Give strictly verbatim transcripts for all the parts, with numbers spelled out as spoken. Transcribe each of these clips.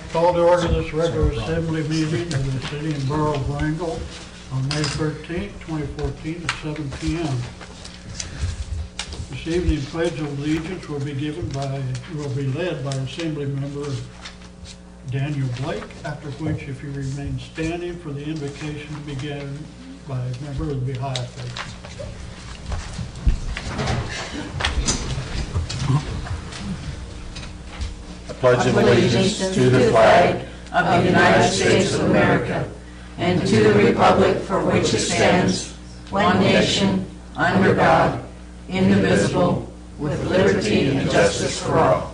Call to order this regular assembly meeting of the City and Borough of Wrangell on May thirteenth, twenty fourteen at seven p m This evening, pledge of allegiance will be given by, will be led by Assembly Member Daniel Blake, after which, if you remain standing for the invocation, to begin by a member of the Baha'i faith. Pledge of allegiance to the flag of the United States of America and to the republic for which it stands, one nation, under God, indivisible, with liberty and justice for all.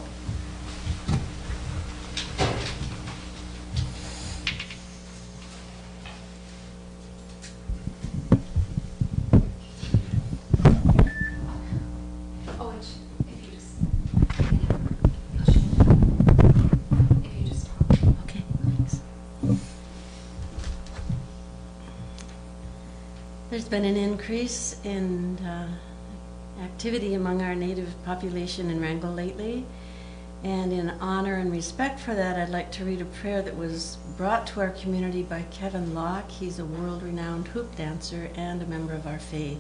There's been an increase in uh, activity among our native population in Wrangell lately, and in honor and respect for that, I'd like to read a prayer that was brought to our community by Kevin Locke. He's a world-renowned hoop dancer and a member of our faith.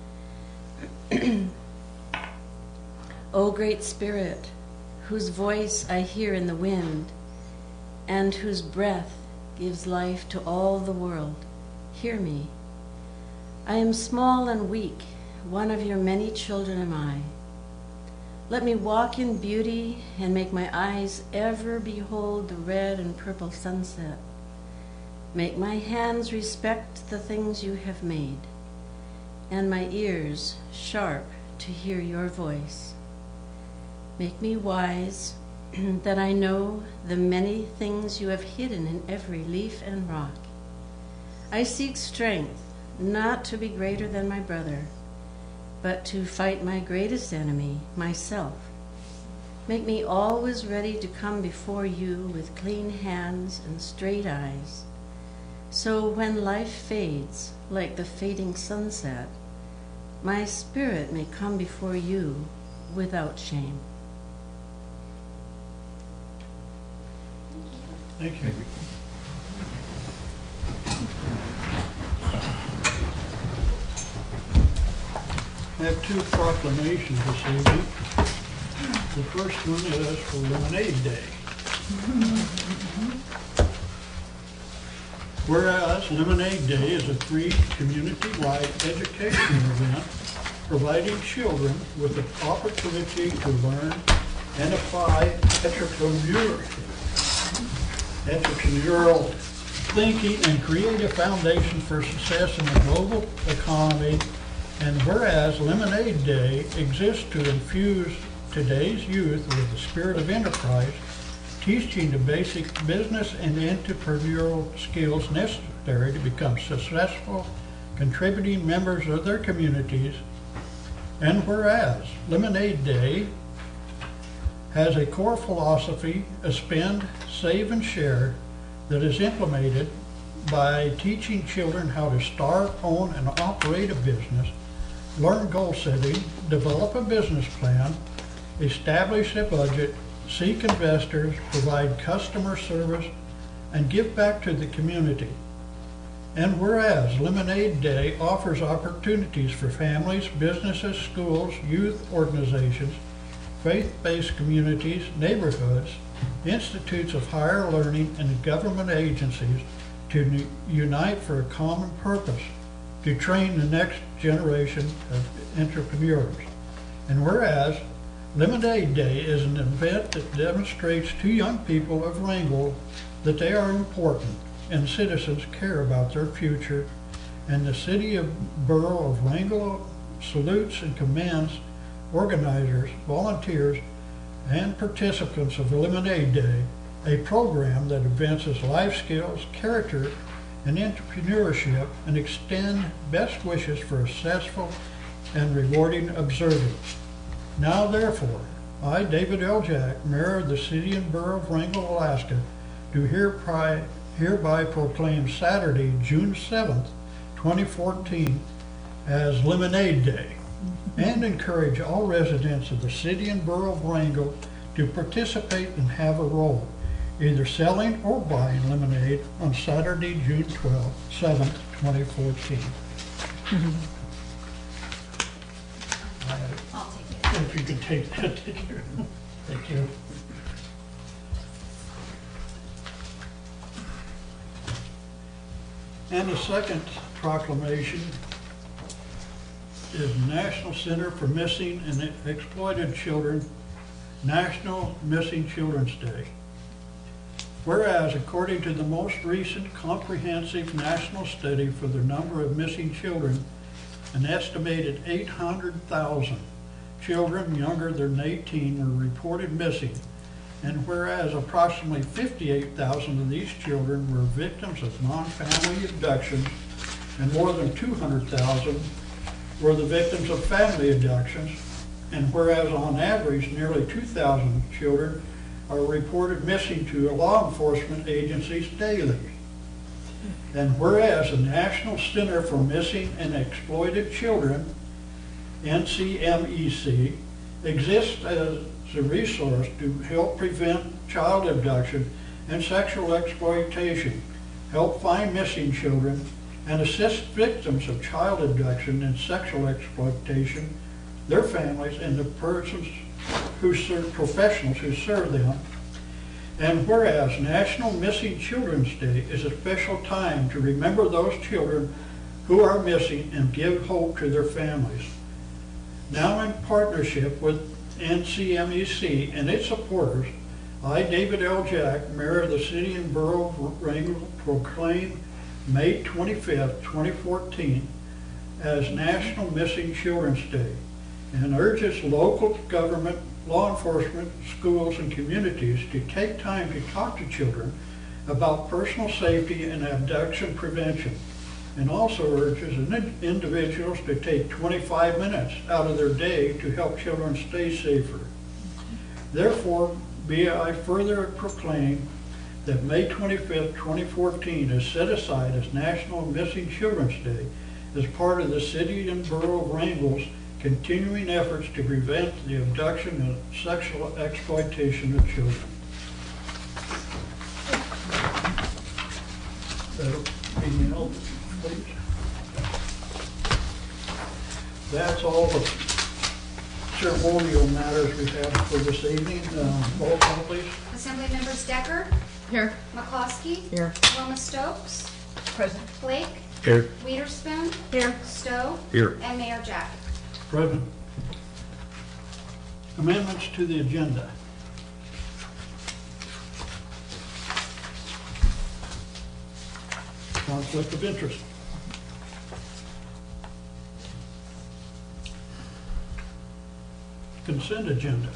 O great Spirit, whose voice I hear in the wind, and whose breath gives life to all the world, hear me. I am small and weak, one of your many children am I. Let me walk in beauty and make my eyes ever behold the red and purple sunset. Make my hands respect the things you have made, and my ears sharp to hear your voice. Make me wise that I know the many things you have hidden in every leaf and rock. I seek strength, not to be greater than my brother, but to fight my greatest enemy, myself. Make me always ready to come before you with clean hands and straight eyes, so when life fades like the fading sunset, my spirit may come before you without shame. Thank you. I have two proclamations this evening. The first one is for Lemonade Day. Whereas Lemonade Day is a free community-wide educational event providing children with the opportunity to learn and apply entrepreneurial, entrepreneurial thinking and create a foundation for success in the global economy. And whereas Lemonade Day exists to infuse today's youth with the spirit of enterprise, teaching the basic business and entrepreneurial skills necessary to become successful, contributing members of their communities. And whereas Lemonade Day has a core philosophy of spend, save, and share that is implemented by teaching children how to start, own, and operate a business, learn goal setting, develop a business plan, establish a budget, seek investors, provide customer service, and give back to the community. And whereas Lemonade Day offers opportunities for families, businesses, schools, youth organizations, faith-based communities, neighborhoods, institutes of higher learning, and government agencies to unite for a common purpose, to train the next generation of entrepreneurs. And whereas Lemonade Day is an event that demonstrates to young people of Wrangell that they are important and citizens care about their future, and the City of Borough of Wrangell salutes and commends organizers, volunteers, and participants of Lemonade Day, a program that advances life skills, character, and entrepreneurship, and extend best wishes for a successful and rewarding observance. Now therefore, I, David L. Jack, Mayor of the City and Borough of Wrangell, Alaska, do hereby, hereby proclaim Saturday, June seventh, twenty fourteen, as Lemonade Day, and encourage all residents of the City and Borough of Wrangell to participate and have a role either selling or buying lemonade on Saturday, June twelfth, seventh, twenty fourteen. I'll take it. If you could take that, thank you. Thank you. And the second proclamation is National Center for Missing and Exploited Children, National Missing Children's Day. Whereas, according to the most recent comprehensive national study for the number of missing children, an estimated eight hundred thousand children younger than eighteen were reported missing, and whereas approximately fifty-eight thousand of these children were victims of non-family abductions, and more than two hundred thousand were the victims of family abductions, and whereas on average nearly two thousand children are reported missing to law enforcement agencies daily. And whereas the National Center for Missing and Exploited Children, N C M E C, exists as a resource to help prevent child abduction and sexual exploitation, help find missing children, and assist victims of child abduction and sexual exploitation, their families, and the persons who serve, professionals who serve them. And whereas National Missing Children's Day is a special time to remember those children who are missing and give hope to their families. Now, in partnership with N C M E C and its supporters, I, David L. Jack, Mayor of the City and Borough of Wrangell, proclaim May twenty-fifth, twenty fourteen as National Missing Children's Day, and urges local government, law enforcement, schools, and communities to take time to talk to children about personal safety and abduction prevention, and also urges individuals to take twenty-five minutes out of their day to help children stay safer. Therefore, be I further proclaim that May twenty-fifth, twenty fourteen is set aside as National Missing Children's Day as part of the City and Borough of Wrangell's continuing efforts to prevent the abduction and sexual exploitation of children. Anything else, please? That's all the ceremonial matters we have for this evening. Uh, roll call, please. Assembly members Decker, Here. McCloskey, Here. Wilma Stokes, Present. Blake, Here. Witherspoon, Here. Stowe, Here. and Mayor Jack. Present. Amendments to the agenda. Conflict of interest. Consent agenda.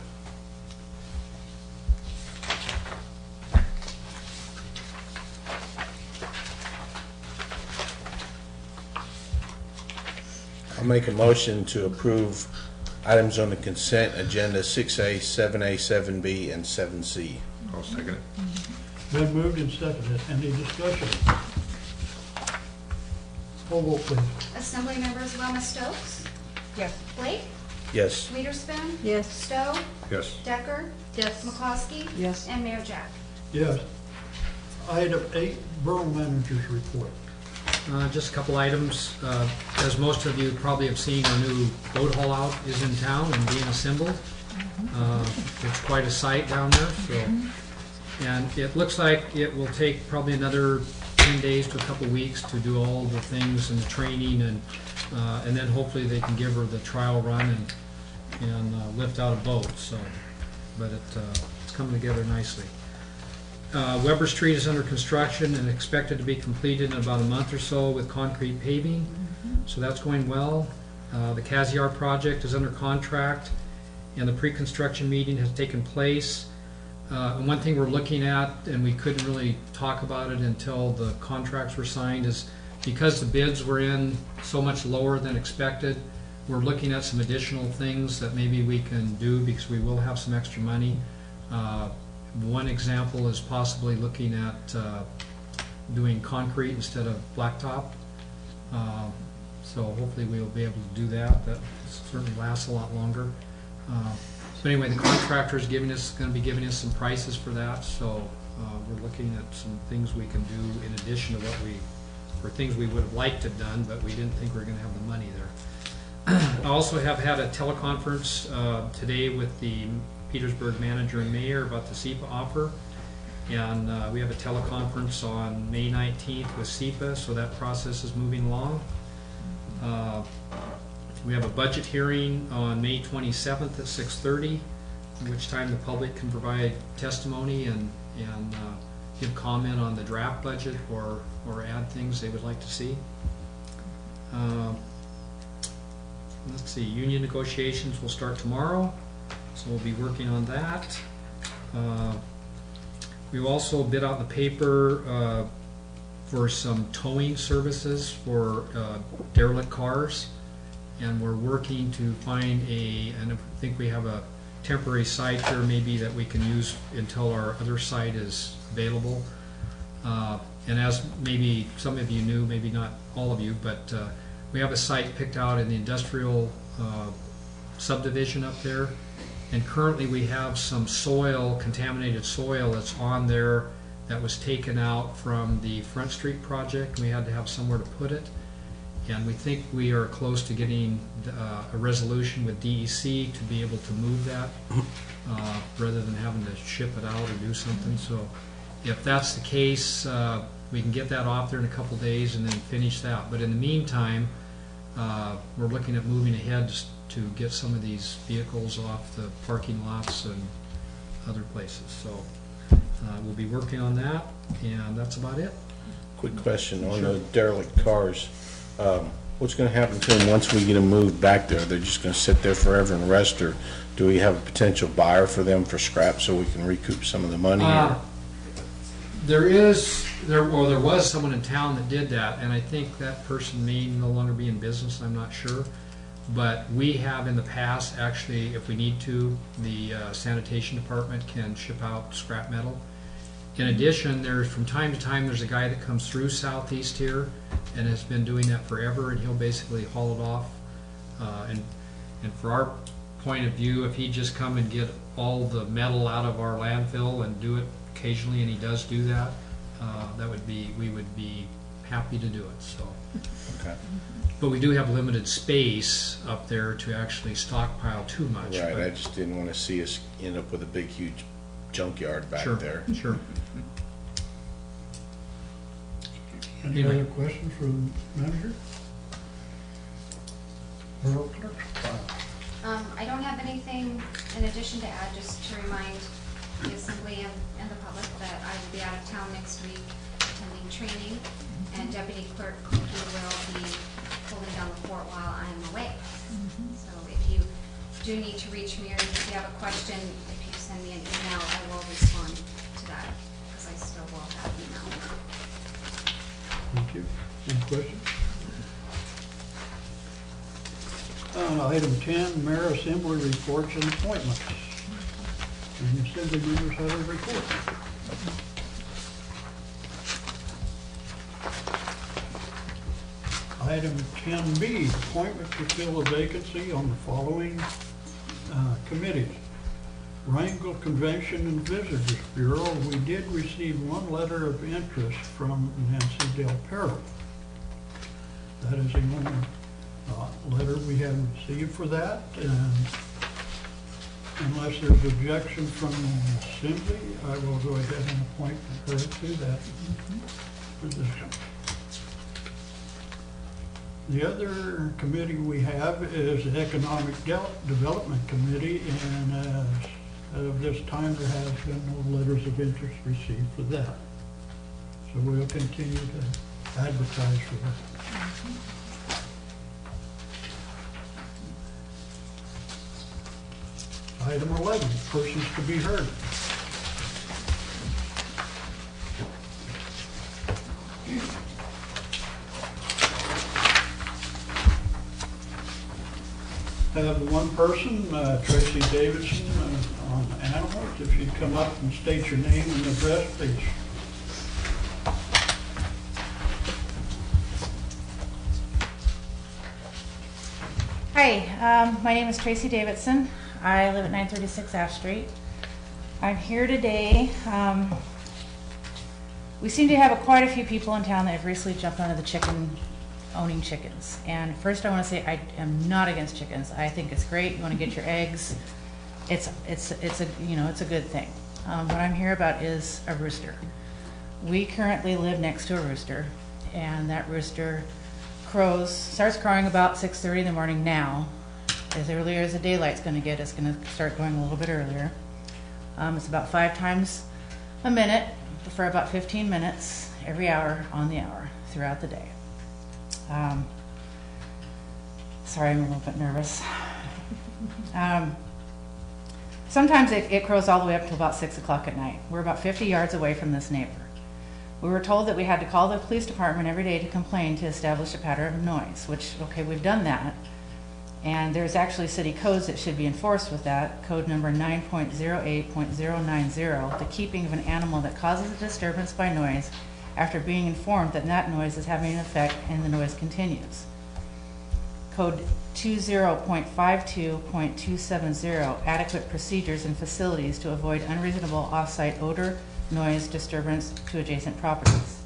I'll make a motion to approve items on the consent agenda six A, seven A, seven B, and seven C. I'll second it. Been moved and seconded. Any discussion? Roll vote, please. Assembly members Wilma Stokes, Yes. Blake, Yes. Witherspoon, Yes. Stowe, Yes. Decker, Yes. McCloskey, Yes. and Mayor Jack. Yes. Item eight, Borough Manager's Report. Uh, Just a couple items. Uh, As most of you probably have seen, our new boat haul out is in town and being assembled. Uh, It's quite a sight down there, so. And it looks like it will take probably another ten days to a couple weeks to do all the things and the training, and uh, and then hopefully they can give her the trial run and, and uh, lift out a boat, so. But it, uh, it's coming together nicely. Uh, Weber Street is under construction and expected to be completed in about a month or so with concrete paving, so that's going well. Uh, the Caziar project is under contract, and the pre-construction meeting has taken place. Uh, and one thing we're looking at, and we couldn't really talk about it until the contracts were signed, is because the bids were in so much lower than expected, we're looking at some additional things that maybe we can do because we will have some extra money. Uh, One example is possibly looking at uh, doing concrete instead of blacktop. Uh, so hopefully we'll be able to do that. That certainly lasts a lot longer. Uh, But anyway, the contractor's giving us, gonna be giving us some prices for that, so, uh, we're looking at some things we can do in addition to what we, or things we would have liked to have done, but we didn't think we were gonna have the money there. I also have had a teleconference, uh, today with the Petersburg manager and mayor about the S E P A offer. And, uh, we have a teleconference on May nineteenth with S E P A, so that process is moving along. Uh, We have a budget hearing on May twenty-seventh at six thirty, at which time the public can provide testimony and, and uh, give comment on the draft budget or, or add things they would like to see. Uh, let's see, union negotiations will start tomorrow, so we'll be working on that. Uh, we also bid out the paper uh, for some towing services for uh, derelict cars. And we're working to find a, and I think we have a temporary site here maybe that we can use until our other site is available. Uh, and as maybe some of you knew, maybe not all of you, but uh, we have a site picked out in the industrial uh, subdivision up there. And currently we have some soil, contaminated soil that's on there that was taken out from the Front Street project. We had to have somewhere to put it. And we think we are close to getting uh, a resolution with D E C to be able to move that uh, rather than having to ship it out or do something. So if that's the case, uh, we can get that off there in a couple days and then finish that. But in the meantime, uh, we're looking at moving ahead to get some of these vehicles off the parking lots and other places. So uh, we'll be working on that, and that's about it. Quick question on the derelict cars. Um, what's going to happen to them once we get them moved back there? They're just going to sit there forever and rest, or do we have a potential buyer for them for scrap so we can recoup some of the money? Uh, there is, there, or there was someone in town that did that, and I think that person may no longer be in business, I'm not sure. But we have in the past, actually, if we need to, the uh, sanitation department can ship out scrap metal. In addition, there's, from time to time, there's a guy that comes through Southeast here and has been doing that forever, and he'll basically haul it off. Uh, and, and for our point of view, if he'd just come and get all the metal out of our landfill and do it occasionally, and he does do that, uh, that would be, we would be happy to do it. So, Okay. but we do have limited space up there to actually stockpile too much. Right, but I just didn't want to see us end up with a big, huge junkyard back sure, there. Sure. Any Anyway. other questions for the manager? Borough clerk? Um, I don't have anything in addition to add, just to remind the assembly and, and the public that I will be out of town next week attending training, and Deputy Clerk Cookie will be holding down the fort while I am away. So if you do need to reach me, or if you have a question, if you send me an email, I will respond to that, because I still will have email. Thank you. Any questions? Uh, item ten, Mayor Assembly reports and appointments. And the assembly members have a report. Item ten B, appointment to fill a vacancy on the following uh, committees. Wrangell Convention and Visitors Bureau, we did receive one letter of interest from Nancy Del Perro. That is the only uh, letter we have received for that, and unless there's objection from the assembly, I will go ahead and appoint her to that position. The other committee we have is the Economic De- Development Committee, and as of this time, there has been no letters of interest received for that. So we'll continue to advertise for that. Item eleven, persons to be heard. I have one person, uh, Tracy Davidson, uh, on animals. If you'd come up and state your name and address, please. Hi, um, my name is Tracy Davidson. I live at nine thirty-six Ash Street. I'm here today. Um, we seem to have a, quite a few people in town that have recently jumped onto the chicken, owning chickens. And first I want to say I am not against chickens. I think it's great. You want to get your eggs. It's, it's, it's a, you know, it's a good thing. Um, what I'm here about is a rooster. We currently live next to a rooster, and that rooster crows, starts crowing about six thirty in the morning now. As earlier as the daylight's going to get, it's going to start going a little bit earlier. Um, it's about five times a minute for about fifteen minutes every hour on the hour throughout the day. Um, sorry, I'm a little bit nervous. Um, sometimes it, it crows all the way up to about six o'clock at night. We're about fifty yards away from this neighbor. We were told that we had to call the police department every day to complain to establish a pattern of noise, which, okay, we've done that. And there's actually city codes that should be enforced with that. Code number nine point zero eight point zero nine zero, the keeping of an animal that causes a disturbance by noise after being informed that that noise is having an effect and the noise continues. Code two zero point five two point two seven zero, adequate procedures and facilities to avoid unreasonable off-site odor, noise, disturbance to adjacent properties.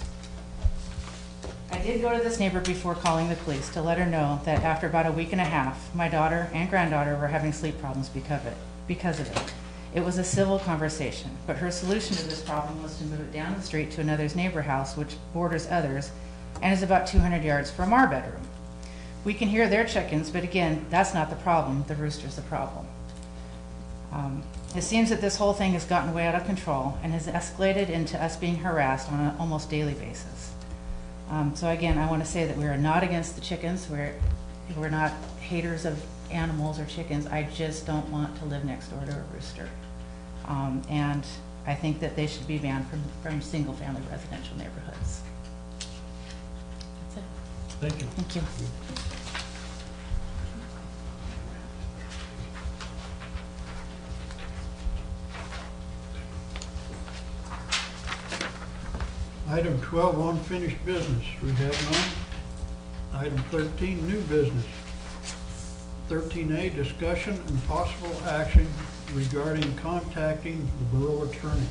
I did go to this neighbor before calling the police to let her know that after about a week and a half, my daughter and granddaughter were having sleep problems because of it. Because of it. It was a civil conversation, but her solution to this problem was to move it down the street to another's neighbor house, which borders others, and is about two hundred yards from our bedroom. We can hear their chickens, but again, that's not the problem. The rooster's the problem. Um, it seems that this whole thing has gotten way out of control and has escalated into us being harassed on an almost daily basis. Um, so again, I want to say that we are not against the chickens. We're, we're not haters of animals or chickens. I just don't want to live next door to a rooster. Um, and I think that they should be banned from, from single-family residential neighborhoods. That's it. Thank you. Thank you. Item twelve, unfinished business. We have none. Item thirteen, new business. thirteen A, discussion and possible action regarding contacting the borough attorney.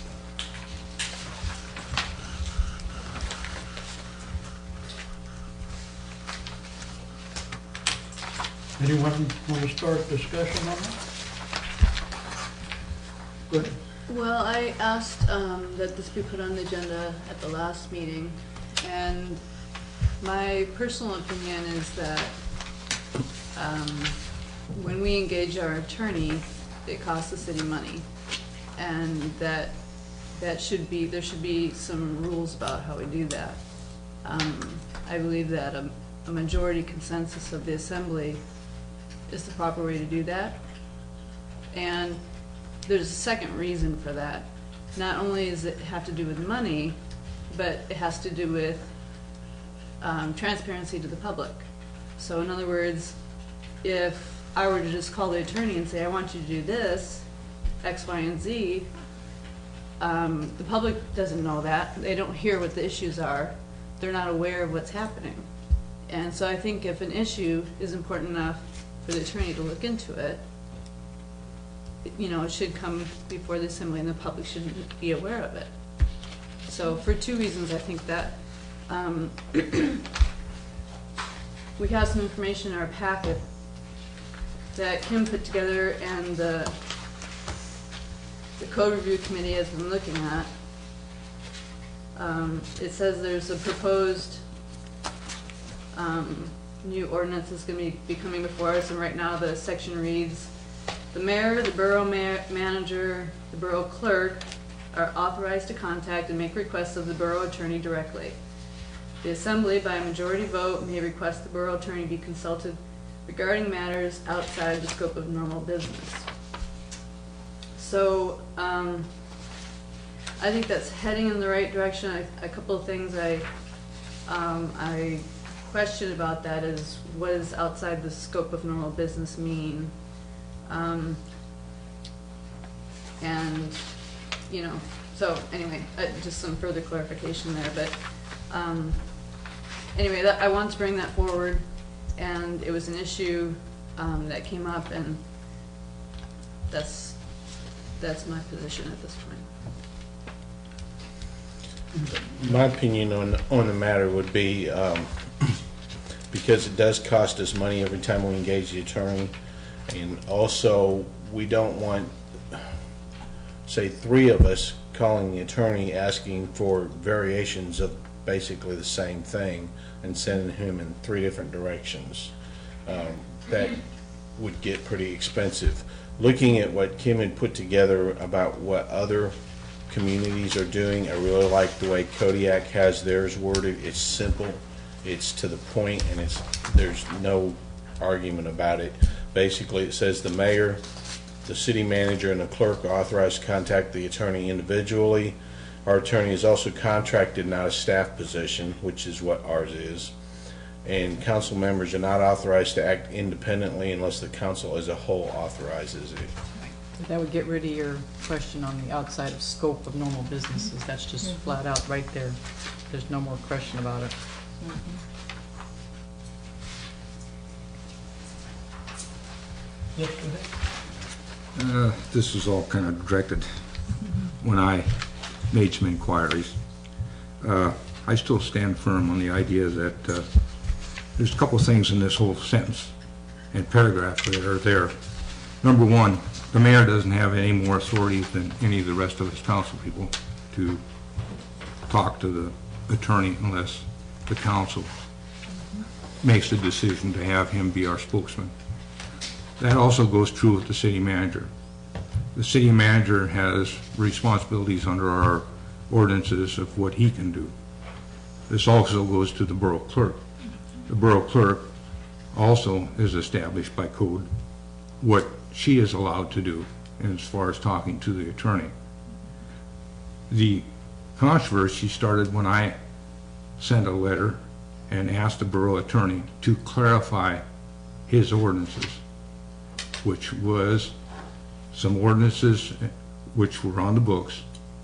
Anyone want to start discussion on that? Good. Well, I asked um, that this be put on the agenda at the last meeting, and my personal opinion is that um, when we engage our attorney, it costs the city money, and that that should be there should be some rules about how we do that. Um, I believe that a, a majority consensus of the assembly is the proper way to do that, and there's a second reason for that. Not only does it have to do with money, but it has to do with um, transparency to the public. So in other words, if I were to just call the attorney and say, I want you to do this, X, Y, and Z, um, the public doesn't know that. They don't hear what the issues are. They're not aware of what's happening. And so I think if an issue is important enough for the attorney to look into it, you know, it should come before the assembly and the public should be aware of it. So for two reasons, I think that um, we have some information in our packet that Kim put together and the, the code review committee has been looking at. Um, it says there's a proposed um, new ordinance that's going to be, be coming before us, and right now the section reads, the mayor, the borough ma manager, the borough clerk are authorized to contact and make requests of the borough attorney directly. The assembly, by a majority vote, may request the borough attorney be consulted regarding matters outside the scope of normal business. So um, I think that's heading in the right direction. I, a couple of things I um, I question about that is, what does outside the scope of normal business mean? Um, and, you know, so anyway, uh, just some further clarification there. But um, anyway, that, I want to bring that forward, and it was an issue um, that came up, and that's, that's my position at this point. My opinion on, on the matter would be, um, because it does cost us money every time we engage the attorney, and also, we don't want, say, three of us calling the attorney asking for variations of basically the same thing and sending him in three different directions. Um, that would get pretty expensive. Looking at what Kim had put together about what other communities are doing, I really like the way Kodiak has theirs worded. It's simple, it's to the point, and it's there's no argument about it. Basically, it says the mayor, the city manager, and the clerk are authorized to contact the attorney individually. Our attorney is also contracted, not a staff position, which is what ours is. And council members are not authorized to act independently unless the council as a whole authorizes it. That would get rid of your question on the outside of scope of normal businesses. That's just Mm-hmm. flat out right there. There's no more question about it. Yes, go ahead. Uh, This is all kind of directed when I made some inquiries. Uh, I still stand firm on the idea that uh, there's a couple of things in this whole sentence and paragraph that are there. Number one, the mayor doesn't have any more authority than any of the rest of his council people to talk to the attorney unless the council makes the decision to have him be our spokesman. That also goes true with the city manager. The city manager has responsibilities under our ordinances of what he can do. This also goes to the borough clerk. The borough clerk also is established by code what she is allowed to do as far as talking to the attorney. The controversy started when I sent a letter and asked the borough attorney to clarify his ordinances, which was some ordinances which were on the books,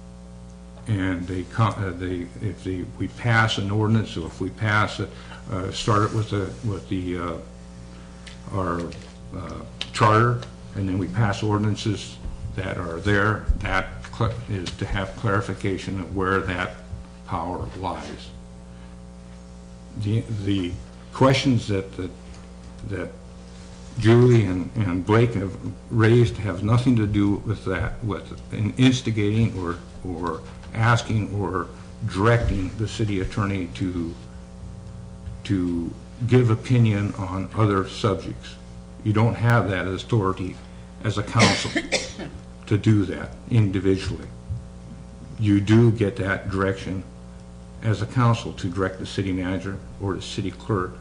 and they, uh, they if they, we pass an ordinance, or if we pass, a, uh, start it with the with the uh, our uh, charter, and then we pass ordinances that are there. That is to have clarification of where that power lies. The the questions that that, that Julie and, and Blake have raised have nothing to do with that, with an instigating or or asking or directing the city attorney to to give opinion on other subjects. You don't have that authority as a council to do that individually. You do get that direction as a council to direct the city manager or the city clerk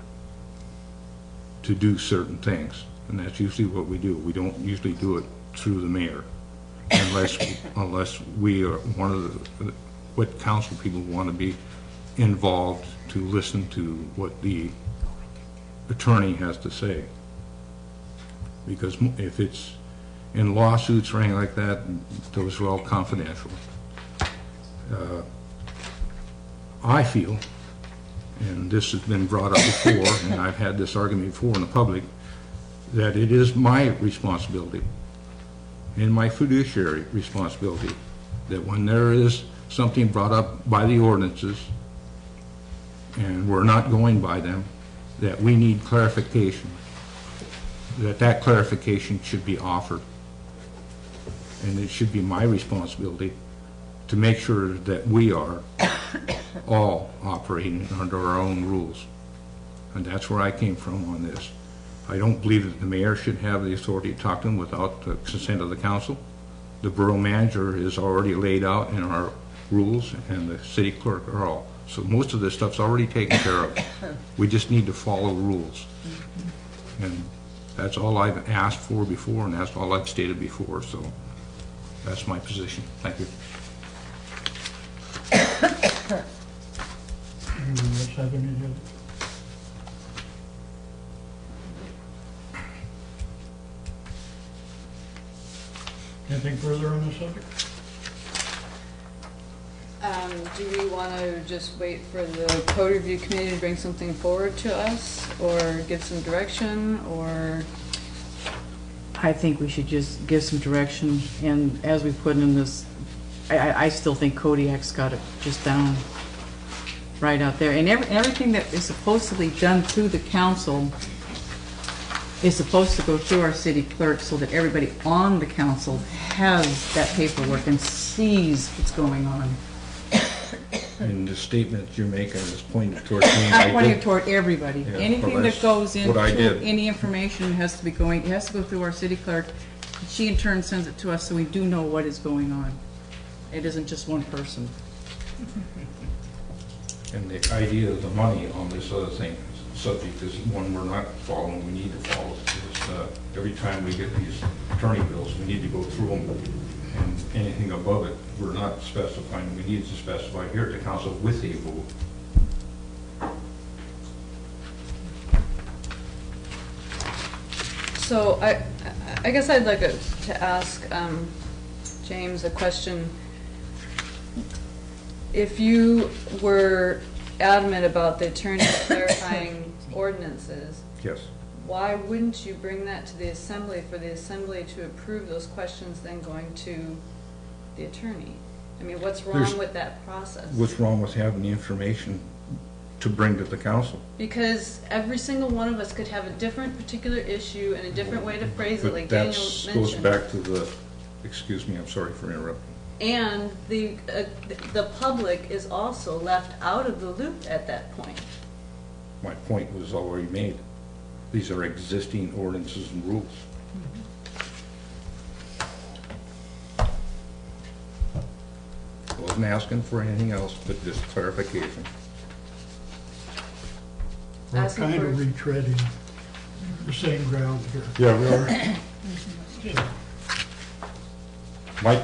to do certain things, and that's usually what we do. We don't usually do it through the mayor unless unless we are one of the what council people want to be involved to listen to what the attorney has to say. Because if it's in lawsuits or anything like that, those are all confidential. Uh, I feel, and this has been brought up before, and I've had this argument before in the public, that it is my responsibility and my fiduciary responsibility that when there is something brought up by the ordinances and we're not going by them, that we need clarification, that that clarification should be offered. And it should be my responsibility to make sure that we are all operating under our own rules. And that's where I came from on this. I don't believe that the mayor should have the authority to talk to them without the consent of the council. The borough manager is already laid out in our rules, and the city clerk are all. So most of this stuff's already taken care of. We just need to follow rules. And that's all I've asked for before, and that's all I've stated before, so that's my position. Thank you. Anyone else have any other? Anything further on this subject? Um, do we want to just wait for the code review committee to bring something forward to us, or give some direction, or? I think we should just give some direction, and as we put in this, I, I, I still think Kodiak's got it just down right out there. And every, everything that is supposedly done through the council is supposed to go through our city clerk so that everybody on the council has that paperwork and sees what's going on. And the statement you're making is pointed towards me. I I'm pointing did- it toward everybody. Yeah, Anything well, that that's goes what I into, did. any information has to be going, it has to go through our city clerk. She in turn sends it to us so we do know what is going on. It isn't just one person. And the idea of the money on this other thing, subject is one we're not following, we need to follow. Is, uh, every time we get these attorney bills, we need to go through them, and anything above it, we're not specifying. We need to specify here at the council with a vote. So I, I guess I'd like to to ask um, James a question. If you were adamant about the attorney clarifying ordinances, Yes. why wouldn't you bring that to the assembly for the assembly to approve those questions then going to the attorney? I mean, what's wrong There's- with that process? What's wrong with having the information to bring to the council? Because every single one of us could have a different particular issue and a different way to phrase it, But like that Daniel goes mentioned. back to the, excuse me, I'm sorry for interrupting. And the, uh, the public is also left out of the loop at that point. My point was already made. These are existing ordinances and rules. I wasn't asking for anything else, but just clarification. We're Asking kind of for- retreading the same ground here. Yeah, we are. Mike?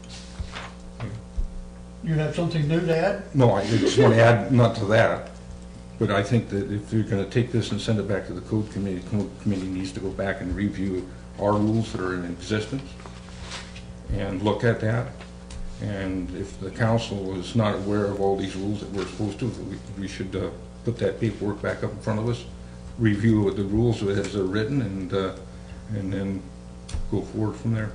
You have something new to add? No, I just want to add, not to that, but I think that if you're going to take this and send it back to the code committee, the code committee needs to go back and review our rules that are in existence and look at that. And if the council is not aware of all these rules that we're supposed to, we, we should uh, put that paperwork back up in front of us, review the rules as they're written, and, uh, and then go forward from there.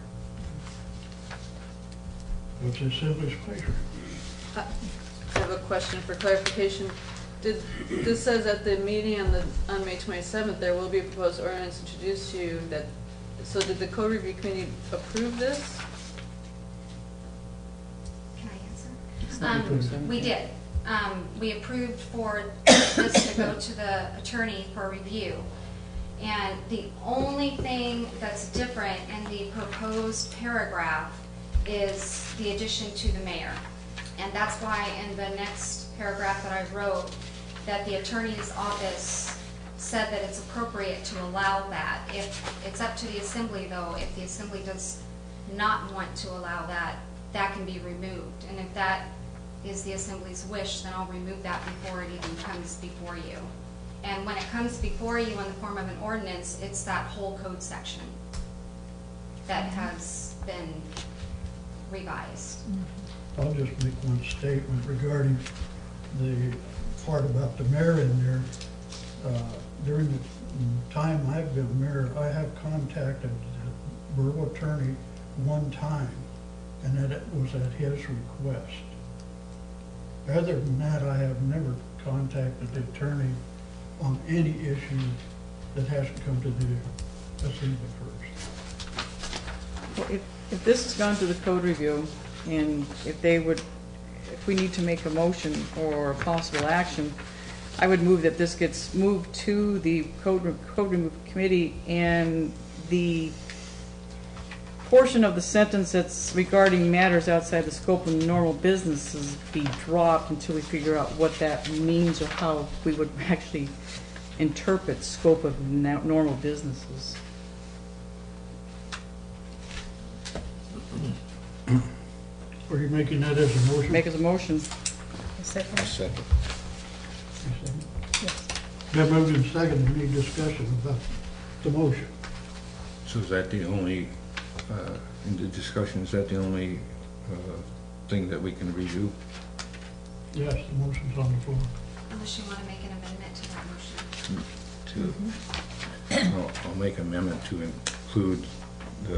What's the simplest pleasure? I have a question for clarification. Did, this says at the meeting on the, on May twenty-seventh, there will be a proposed ordinance introduced to you that, so did the code review committee approve this? Can I answer? It's not Um, approved. We did. Um, We approved for this to go to the attorney for review. And the only thing that's different in the proposed paragraph is the addition to the mayor. And that's why in the next paragraph that I wrote, that the attorney's office said that it's appropriate to allow that. If it's up to the assembly though, if the assembly does not want to allow that, that can be removed. And if that is the assembly's wish, then I'll remove that before it even comes before you. And when it comes before you in the form of an ordinance, it's that whole code section that has been revised. I'll just make one statement regarding the part about the mayor in there. Uh, During the time I've been mayor, I have contacted the borough attorney one time, and that it was at his request. Other than that, I have never contacted the attorney on any issue that hasn't come to the assembly first. Well, if, if this has gone to the code review, and if they would, if we need to make a motion or a possible action, I would move that this gets moved to the code, re- code review committee, and the portion of the sentence that's regarding matters outside the scope of normal businesses be dropped until we figure out what that means or how we would actually interpret scope of no- normal businesses. Are you making that as a motion? Make as a motion. A second. Been moved and seconded. Any discussion about the motion? So is that the only, uh, in the discussion, is that the only uh, thing that we can review? Yes, the motion's on the floor. Unless you want to make an amendment to that motion. To, I'll I'll make amendment to include the,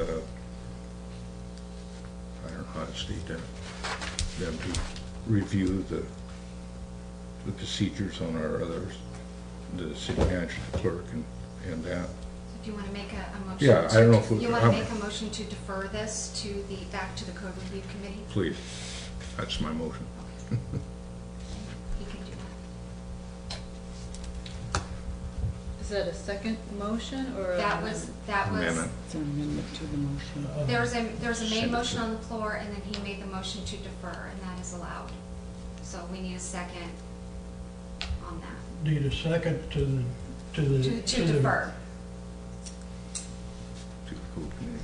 I don't know how to state that, them to review the, the procedures on our others, the city manager, the clerk, and, and that. Do you want to make a, a motion? Yeah, I don't know if we- You want to I'm- make a motion to defer this to the, back to the code review committee? Please, that's my motion. You can do that. Is that a second motion or? a- That was, that was, Amendment. It's an amendment to the motion. there was a, there was a main Second. motion on the floor, and then he made the motion to defer, and that is allowed. So we need a second on that. Need a second to the, to the. To, to the- defer. To the code committee.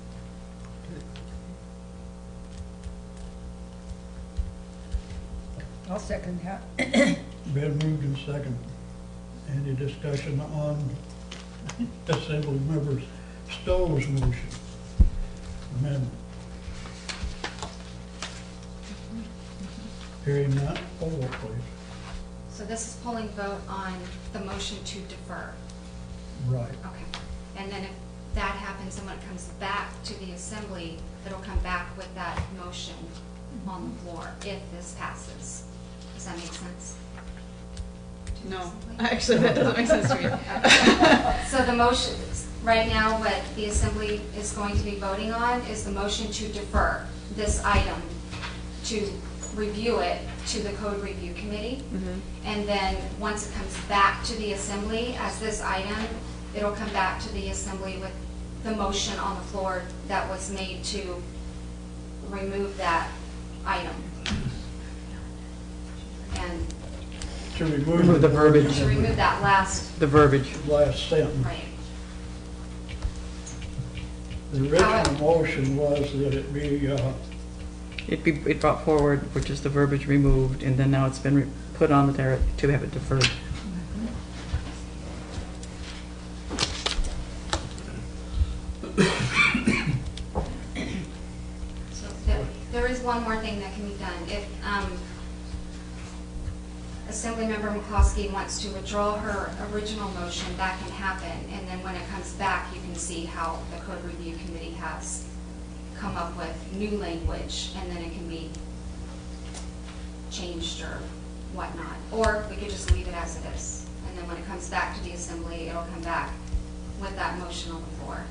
I'll second that. Been moved and second. Any discussion on Assembly Members Stowe's motion? Amendment. Hearing none, poll please. So this is polling vote on the motion to defer. Right. Okay. And then if that happens, and when it comes back to the assembly, it'll come back with that motion on the floor if this passes. Does that make sense? To the No, assembly? actually, that doesn't make sense to me. So the motion, right now, what the assembly is going to be voting on is the motion to defer this item, to review it to the code review committee. And then, once it comes back to the assembly as this item, it'll come back to the assembly with the motion on the floor that was made to remove that item. And To remove. Remove the verbiage. to remove that last, The verbiage. Last sentence. right. The original motion was that it be, uh, It'd be, it brought forward, which is the verbiage removed, and then now it's been re- put on there to have it deferred. So there, there is one more thing that can be done. If um, Assemblymember McCloskey wants to withdraw her original motion, that can happen. And then when it comes back, you can see how the Code Review Committee has come up with new language, and then it can be changed or whatnot. Or we could just leave it as it is. And then when it comes back to the Assembly, it'll come back with that motion on the floor.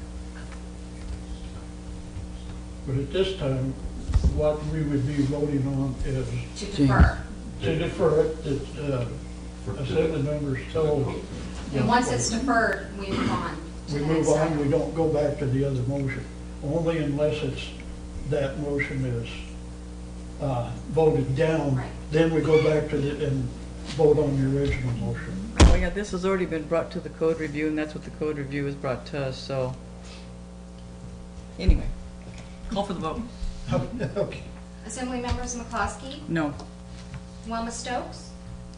but at this time, what we would be voting on is To defer. to defer it, that, uh, Assembly Members Stowe. And once it's deferred, we move on to We the move next on, item. we don't go back to the other motion, only unless it's, that motion is uh, voted down. Right. Then we go back to the, and vote on the original motion. Oh, yeah, this has already been brought to the code review, and that's what the code review has brought to us, so. Anyway, call for the vote. Okay. Assembly Members McCloskey, No. Wilma Stokes,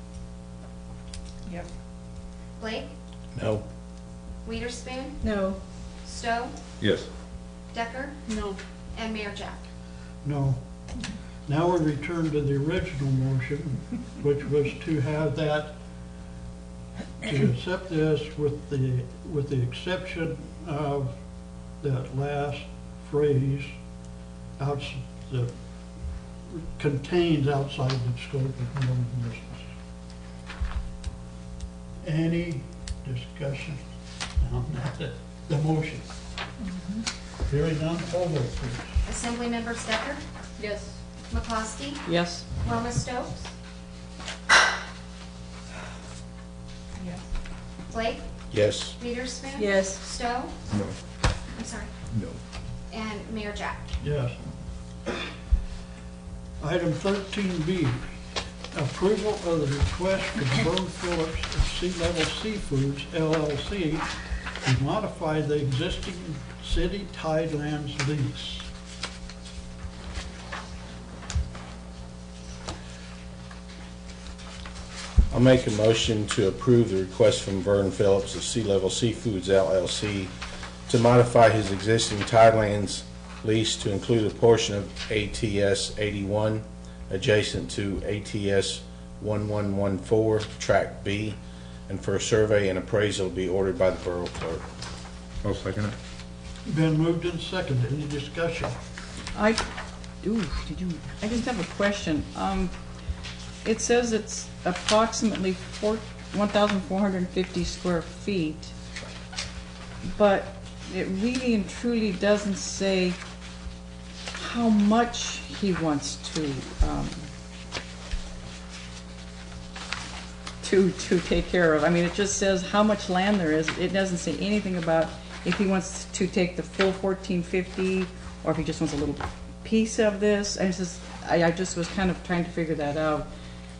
Yep. Blake, No. Witherspoon, No. Stowe, Yes. Decker, No. and Mayor Jack. No. Now we return to the original motion, which was to have that, to accept this with the, with the exception of that last phrase, outs, that contains outside the scope of normal business. Any discussion on that, the motion? Hearing none, poll vote please. Assembly Members Decker, Yes. McCloskey, Yes? Wilma Stokes, Yes. Blake, Yes. Witherspoon. Yes. Stowe, No. I'm sorry, No. and Mayor Jack. Yes. Item thirteen B, approval of the request from Vern Phillips of Sea Level Seafoods L L C to modify the existing city Tidelands lease. I'll make a motion to approve the request from Vern Phillips of Sea Level Seafoods L L C to modify his existing Tidelands lease to include a portion of A T S eighty-one adjacent to A T S eleven fourteen, Track B, and for a survey and appraisal to be ordered by the Borough Clerk. I'll second it. Been moved and seconded. Any discussion? I, ooh, did you, I just have a question. Um, it says it's approximately four, one thousand four hundred and fifty square feet, but it really and truly doesn't say how much he wants to, um, to, to take care of. I mean, it just says how much land there is. It doesn't say anything about if he wants to take the full fourteen fifty, or if he just wants a little piece of this. And it's just, I, I just was kind of trying to figure that out.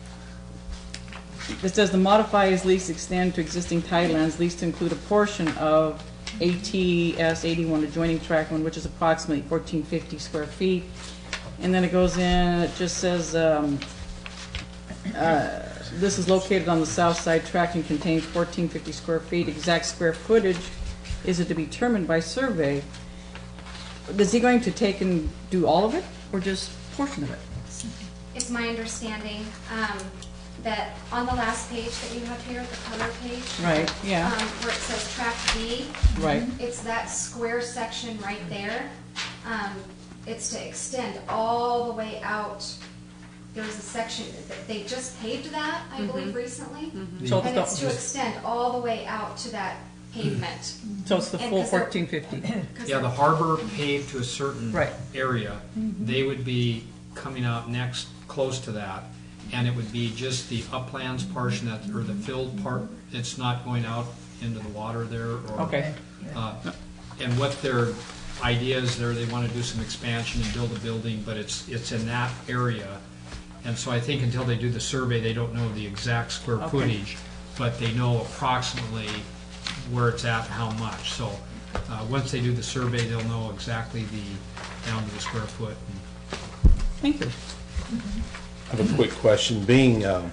It says the modify his lease extend to existing tidelands leased to include a portion of A T S eighty-one adjoining tract one, which is approximately fourteen fifty square feet. And then it goes in, and it just says, um, uh, this is located on the south side tract and contains fourteen fifty square feet. Exact square footage is to be determined by survey. Is he going to take and do all of it, or just a portion of it? It's my understanding um, that on the last page that you have here, the color page. Right, yeah. um, Where it says tract B. Right. It's that square section right there. Um, It's to extend all the way out. There's a section, that they just paved that, I believe, recently. So And it's it's the, to extend all the way out to that pavement. so it's the and full 'cause they're- fourteen fifty. 'Cause Yeah, the they're- harbor paved to a certain Right. area. They would be coming out next, close to that, and it would be just the uplands portion that, or the filled part. It's not going out into the water there, or. Okay. Uh, And what their idea is there, they want to do some expansion and build a building, but it's, it's in that area. And so I think until they do the survey, they don't know the exact square Okay. footage, but they know approximately where it's at and how much. So, uh, once they do the survey, they'll know exactly the, down to the square foot. Thank you. I have a quick question. Being um,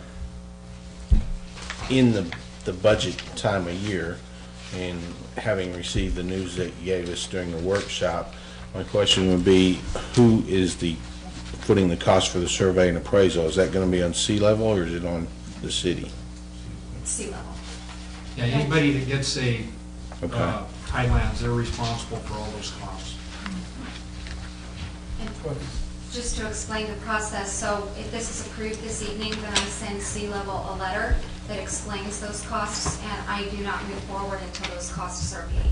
in the, the budget time of year and having received the news that you gave us during the workshop, my question would be, who is the, footing the cost for the survey and appraisal? Is that going to be on sea level, or is it on the city? Sea level. Yeah, anybody that gets a, Okay. uh, tidelands, they're responsible for all those costs. And just to explain the process, so if this is approved this evening, then I send Sea Level a letter that explains those costs, and I do not move forward until those costs are paid.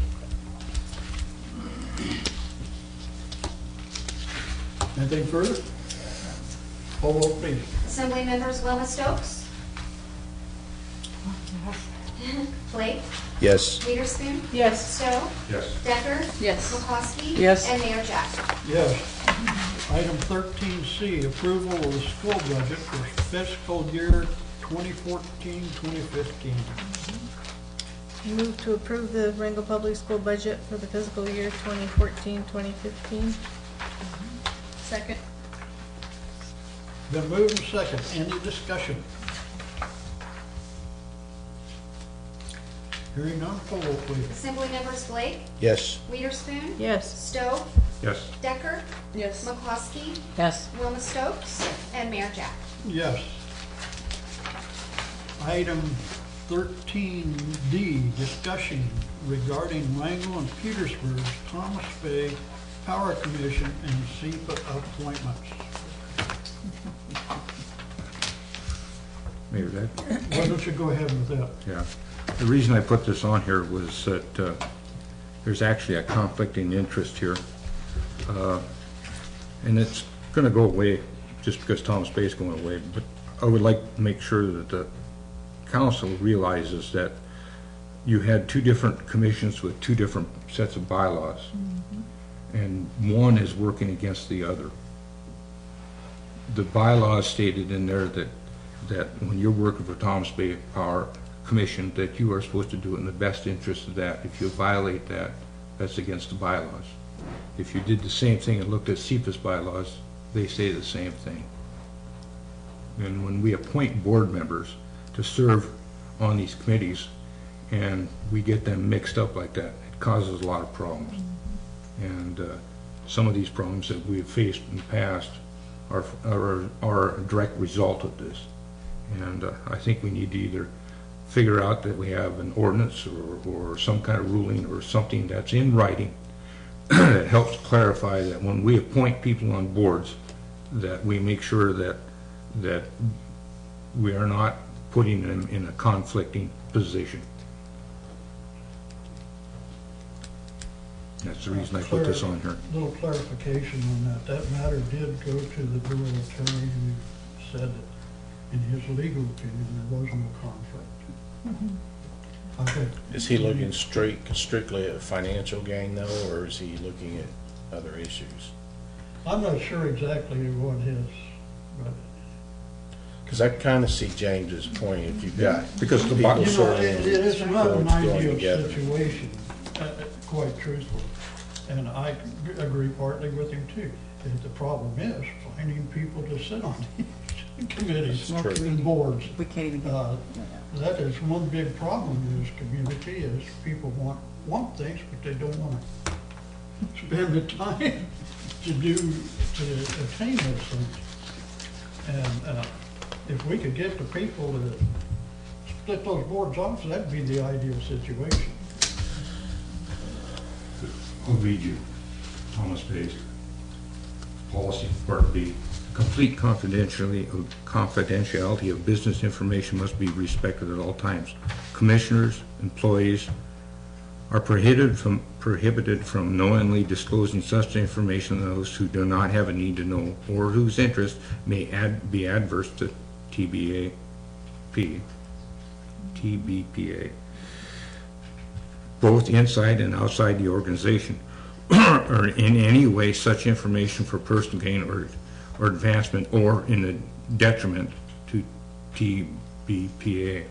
Anything further? Poll vote, please. Assembly members Wilma Stokes? Blake? Yes. Witherspoon? Yes. Stowe? Yes. Decker? Yes. McCloskey? Yes. And Mayor Jack? Yes. Item thirteen C, approval of the school budget for fiscal year twenty fourteen, twenty fifteen. Move to approve the Wrangell Public School budget for the fiscal year twenty fourteen, twenty fifteen. Second. Been moved and second. Any discussion? Hearing none, poll vote, please. Assembly members Blake? Yes. Witherspoon? Yes. Stowe? Yes. Decker? Yes. McCloskey? Yes. Wilma Stokes? And Mayor Jack? Yes. Item thirteen D, discussion regarding Wrangell and Petersburg's Thomas Bay Power Commission and S E P A appointments. Mayor, that, Why don't you go ahead with that? yeah. The reason I put this on here was that uh, there's actually a conflicting interest here. Uh, And it's going to go away just because Thomas Bay is going away. But I would like to make sure that the council realizes that you had two different commissions with two different sets of bylaws. And one is working against the other. The bylaws stated in there that, that when you're working for Thomas Bay Power Commission, that you are supposed to do it in the best interest of that. If you violate that, that's against the bylaws. If you did the same thing and looked at S E P A's bylaws, they say the same thing. And when we appoint board members to serve on these committees, and we get them mixed up like that, it causes a lot of problems. And uh, some of these problems that we've faced in the past are, are, are a direct result of this. And uh, I think we need to either figure out that we have an ordinance or, or some kind of ruling or something that's in writing that helps clarify that when we appoint people on boards, that we make sure that, that we are not putting them in a conflicting position. That's the reason I put this on here. Little clarification on that. That matter did go to the borough attorney who said that in his legal opinion, there was no conflict. Okay. Is he looking straight, strictly at financial gain though, or is he looking at other issues? I'm not sure exactly what his, but, Because I kind of see James's point, if you've got Because the people bottom- you know, serving it it is not an going ideal together. situation, uh, quite truthfully. And I g- agree partly with him too. And the problem is finding people to sit on these committees That's true. and boards. We can't even get, Uh, That is one big problem in this community, is people want, want things, but they don't want to spend the time to do, to attain those things. And uh, if we could get the people to split those boards off, that'd be the ideal situation. I'll read you Thomas Bay's policy, part B. Complete confidentiality of, confidentiality of business information must be respected at all times. Commissioners, employees are prohibited from, prohibited from knowingly disclosing such information to those who do not have a need to know or whose interest may ad, be adverse to T B A P, T B P A. Both inside and outside the organization, or in any way such information for personal gain or, or advancement or in the detriment to T B P A.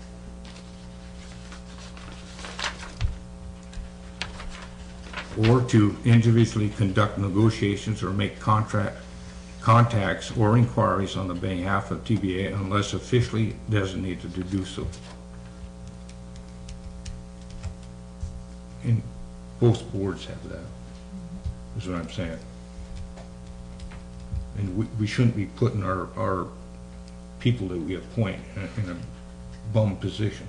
Or to individually conduct negotiations or make contract, contacts or inquiries on the behalf of T B A unless officially designated to do so. And both boards have that, is what I'm saying. And we, we shouldn't be putting our, our people that we appoint in a, in a bum position.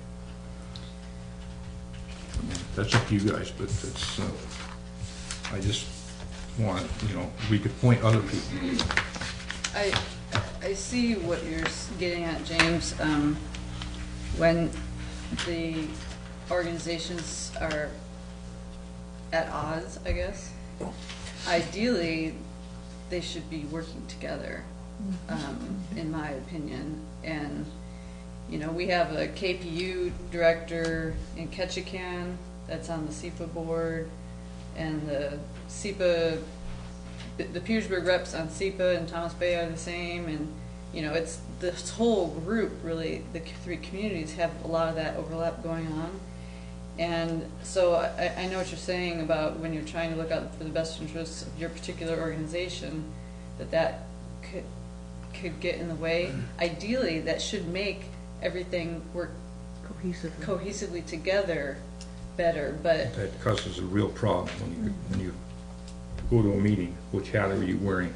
I mean, that's up to you guys, but it's, uh, I just want, you know, we could point other people. I, I see what you're s- getting at, James. Um, when the organizations are at odds, I guess, ideally, they should be working together, um, in my opinion. And, you know, we have a K P U director in Ketchikan that's on the S E P A board, and the S E P A, the the Petersburg reps on S E P A and Thomas Bay are the same, and, you know, it's, this whole group, really, the three communities have a lot of that overlap going on. And so I, I know what you're saying about when you're trying to look out for the best interests of your particular organization, that that could, could get in the way. Ideally, that should make everything work cohesive. cohesively together better, but That causes a real problem when you, when you go to a meeting, which hat are you wearing?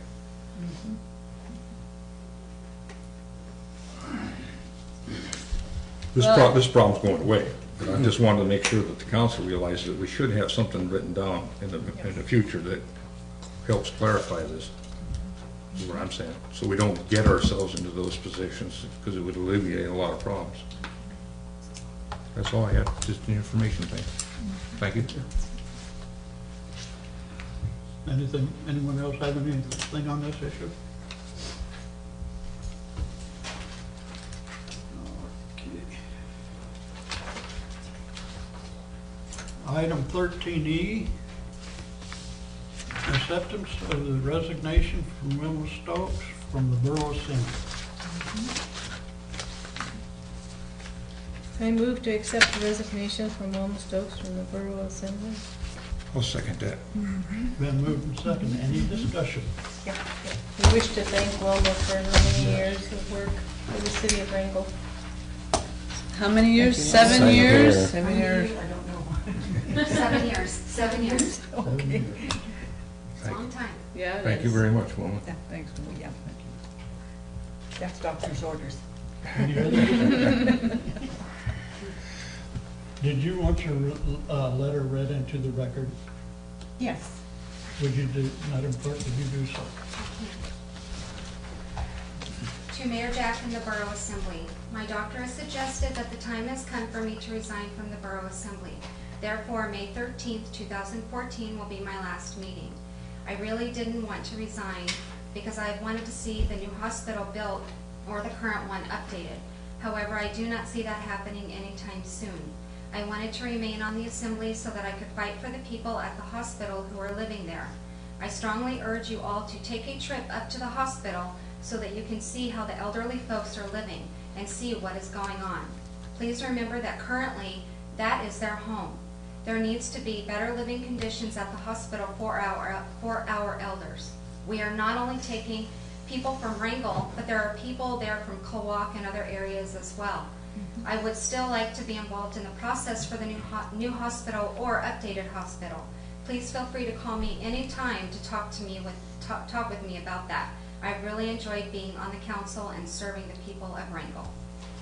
This pro, this problem's going away, but I just wanted to make sure that the council realizes that we should have something written down in the, in the future that helps clarify this, is what I'm saying, so we don't get ourselves into those positions, because it would alleviate a lot of problems. That's all I had, just the information thing. Thank you. Anything, anyone else have anything on this issue? Okay. Item thirteen E, acceptance of the resignation from Wilma Stokes from the Borough Assembly. I move to accept the resignation from Wilma Stokes from the Borough Assembly. I'll second that. Been moved and seconded. Any discussion? We wish to thank Wilma for her many years of work for the city of Wrangell. how many years? Thank you. Seven Seven years? years. Seven years. Seven years, seven years. Okay. It's a long time. Yeah, it Thank you is. very much, Wilma. Yeah, thanks, Wilma. Yeah, thank you. That's doctor's orders. Any other? Did you want your uh, letter read into the record? Yes. Would you do, Madam Clerk, would you do so? To Mayor Jack and the Borough Assembly, my doctor has suggested that the time has come for me to resign from the Borough Assembly. Therefore, May thirteenth, two thousand fourteen will be my last meeting. I really didn't want to resign because I wanted to see the new hospital built or the current one updated. However, I do not see that happening anytime soon. I wanted to remain on the Assembly so that I could fight for the people at the hospital who are living there. I strongly urge you all to take a trip up to the hospital so that you can see how the elderly folks are living and see what is going on. Please remember that currently that is their home. There needs to be better living conditions at the hospital for our, for our elders. We are not only taking people from Wrangell, but there are people there from Kowak and other areas as well. Mm-hmm. I would still like to be involved in the process for the new, ho new hospital or updated hospital. Please feel free to call me anytime to talk to me with talk, talk with me about that. I really enjoyed being on the council and serving the people of Wrangell.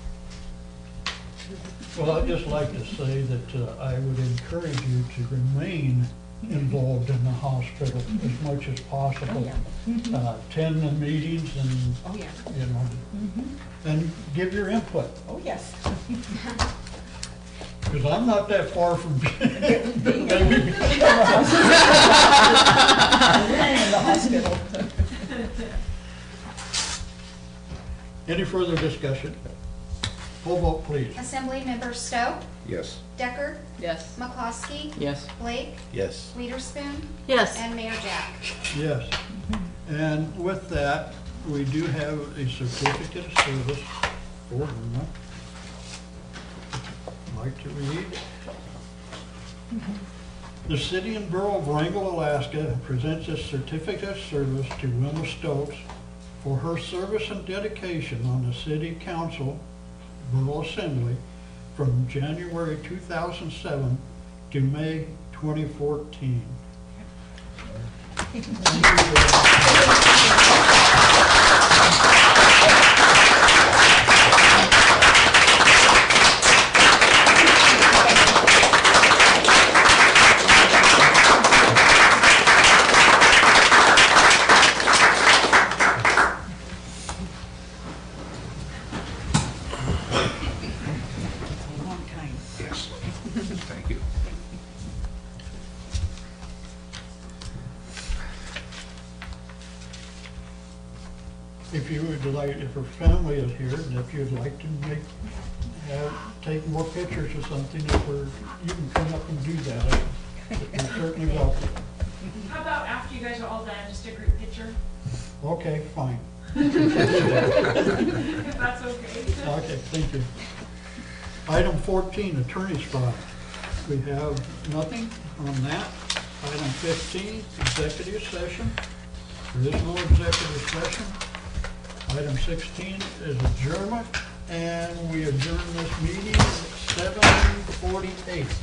Well, I'd just like to say that uh, I would encourage you to remain involved in the hospital as much as possible. Oh, yeah. uh, attend the meetings and, Oh, yeah. you know, Mm-hmm. and give your input. Oh, yes. Because I'm not that far from In the hospital. Any further discussion? Full vote, please. Assembly Member Stowe, Yes. Decker, Yes. McCloskey, Yes. Blake, Yes. Witherspoon, Yes. and Mayor Jack. Yes. And with that, we do have a certificate of service for her. I'd like to read. The City and Borough of Wrangell, Alaska presents a certificate of service to Wilma Stokes for her service and dedication on the City Council, Borough Assembly, from January two thousand seven to May twenty fourteen. Thank you. If you would like, if her family is here, and if you'd like to make, have, take more pictures or something, if we're, you can come up and do that. You're certainly welcome. How about after you guys are all done, just a group picture, Okay, fine. if that's okay? Okay, thank you. Item fourteen, attorney's file. We have nothing on that. Item fifteen, executive session. There is no executive session. Item sixteen is adjournment, and we adjourn this meeting at seven forty-eight.